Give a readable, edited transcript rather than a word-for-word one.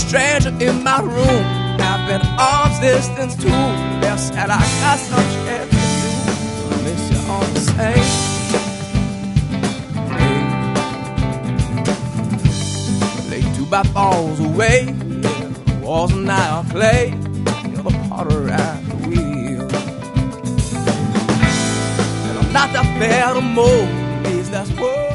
stranger in my room. I've been arm's distance too. Left side, I got some shit to do. I miss you all the same. Lay 2x4s away. Yeah, walls and I are clay. You're the potter at the wheel. And I'm not that fair to mold. That's what